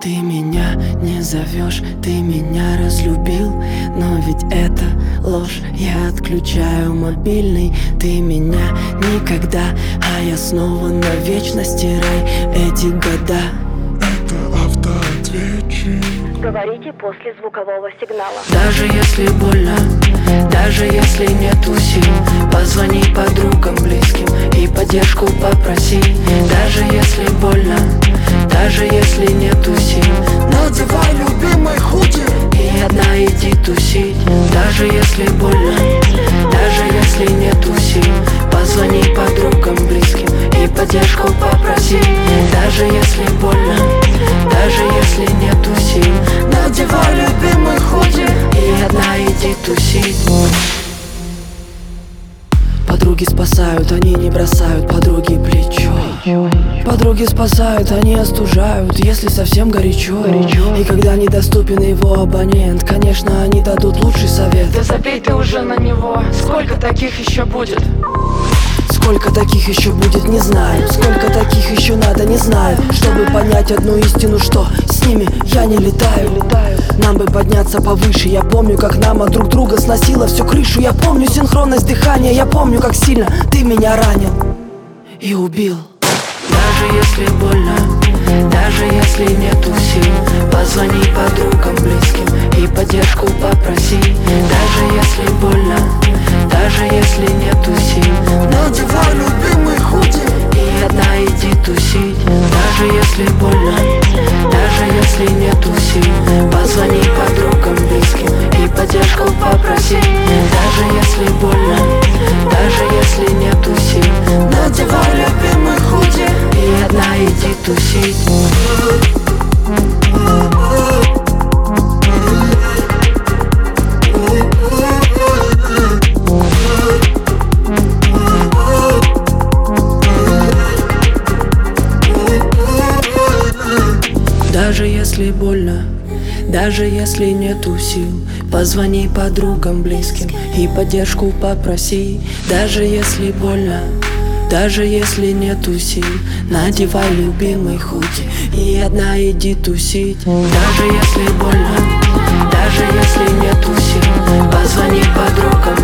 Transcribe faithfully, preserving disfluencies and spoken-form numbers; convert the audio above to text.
Ты меня не зовешь, ты меня разлюбил, но ведь это ложь, я отключаю мобильный. Ты меня никогда, а я снова навечно. Стирай эти года. Это автоответчик. Говорите после звукового сигнала. Даже если больно, даже если нету сил, позвони подругам, близким и поддержку попроси. Даже если больно, даже если нету сил, надевай любимый худи и одна иди тусить. Даже если больно, даже если нету сил, позвони подругам, близким и поддержку попроси. Даже если больно, даже если нету сил, надевай любимый худи и одна иди тусить. Подруги спасают, они не бросают, подруги плечо. Подруги спасают, они остужают, если совсем горячо. И когда недоступен его абонент, конечно, они дадут лучший совет. Да забей ты уже на него, сколько таких еще будет? Сколько таких еще будет, не знаю. Сколько таких еще надо, не знаю. Чтобы понять одну истину, что с ними я не летаю. Нам бы подняться повыше. Я помню, как нам от друг друга сносило всю крышу. Я помню синхронность дыхания. Я помню, как сильно ты меня ранил и убил. Даже если больно, даже если нету сил, позвони подругам, близким и поддержку попроси. Даже если больно, даже если нету сил, надевай любимый худи и одна иди тусить. Даже если больно, даже если нету сил, позвони подругам, близким и поддержку попроси. Даже если больно, даже если нету сил, надевай любимый худи и одна иди тусить. Даже если больно, даже если нету сил, позвони подругам, близким и поддержку попроси. Даже если больно, даже если нету сил, надевай любимый худи и одна иди тусить. Даже если больно, даже если нету сил, позвони подругам,